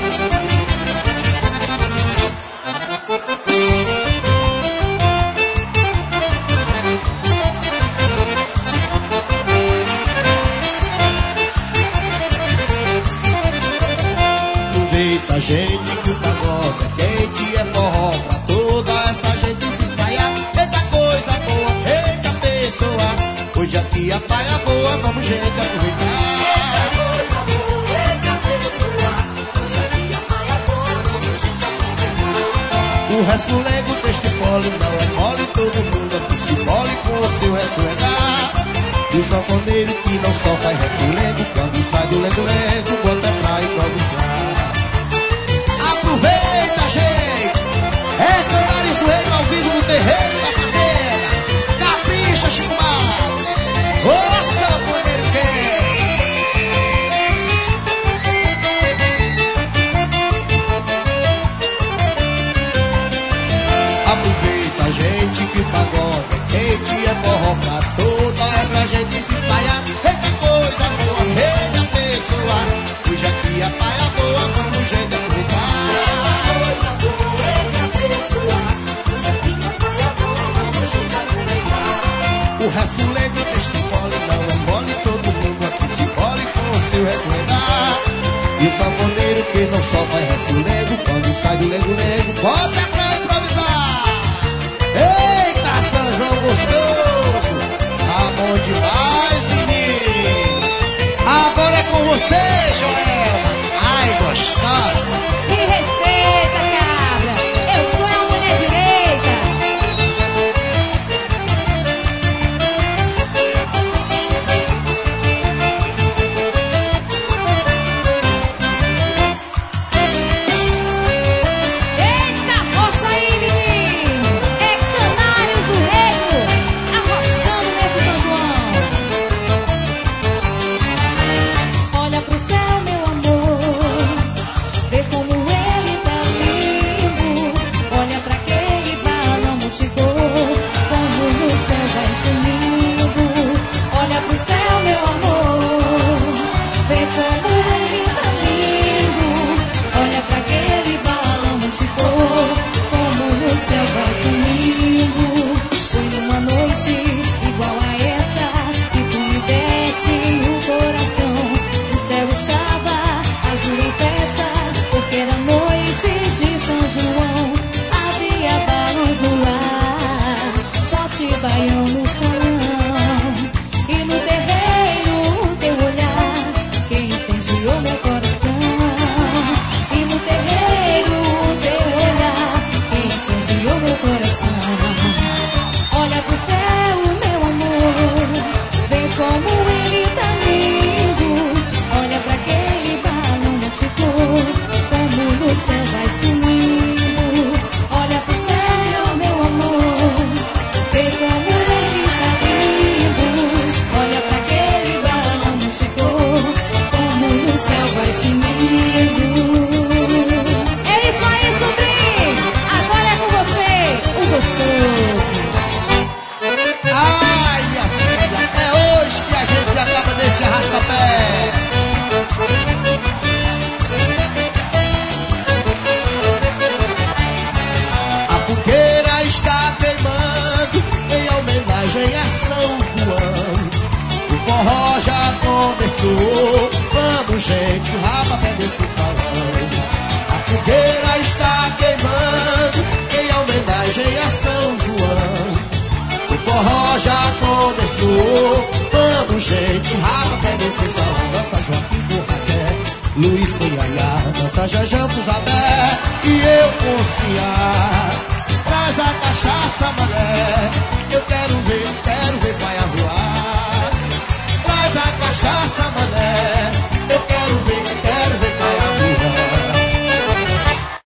Aproveita, gente, que o pagode é quente, é forró pra toda essa gente se espalhar. Eita coisa boa, eita pessoa, hoje aqui a praia boa, vamos gente aproveitar. Eita coisa boa, eita pessoa, hoje aqui a praia boa, vamos gente aproveitar. O resto lego, texto mole, não é mole, todo mundo aqui se mole com o seu resto legal. E o sanfoneiro que não só faz resto lego, quando sai do lego-lego, bota pra improvisar. Aproveita, gente! É cantar isso aí ao vivo no terreiro da fazenda. Capricha, Chico Mar! Ô, sanfoneiro quente! Aproveita, gente, que o pagode é quente, é forró pra toda essa gente se espalhar. Eita coisa boa, eita pessoa, hoje aqui a praia boa, vamos gente aproveitar. O resto lego, texto mole, não é mole, todo mundo aqui se mole com o seu resto legal. E o sanfoneiro que não só faz resto lego, quando sai do lego-lego, bota pra improvisar. Eita, São João gostoso, tá bom demais, menino. Agora é com você, Joelma. Ai, gostosa. Me respeita, cabra, eu sou a mulher direita. Eita, força aí, menino! É Canários do Reino, arrochando nesse São João. Olha pro céu, meu amor, vê como ele tá lindo. Olha pra aquele balão multicolor, como no céu vai sumindo. Olha pro céu, meu amor, vê como ele tá lindo. Olha pra aquele balão multicolor, como no céu vai sumindo. Foi numa noite igual a essa que tu me deste o coração. O céu estava azul em festa, porque era noite de São João. Havia balões no ar, shot baião no salão. E no terreiro teu olhar que incendiou meu coração. E no terreiro teu olhar que incendiou meu coração. Olha pro céu, meu amor, vê como ele tá lindo. Olha pra aquele balão multicolor, como no céu vai sumindo. Olha pro céu, meu amor, vê como ele tá lindo. Olha pra aquele balão multicolor, como no céu vai sumindo. É isso aí, sobrinho! Agora é com você, o gostoso. Ai, minha filha, é hoje que a gente se acaba desse arrasta-pé. A fogueira está queimando em homenagem a São João. O forró já começou, vamos gente, o rapapé desse salão. A fogueira está queimando em homenagem a São João. O forró já começou, vamos gente, o rapapé desse salão. Dança Joaquim Borraqué, Luiz Cunhaiá, dança Janjão Fusabé e eu com Ciá. Traz a cachaça, mané,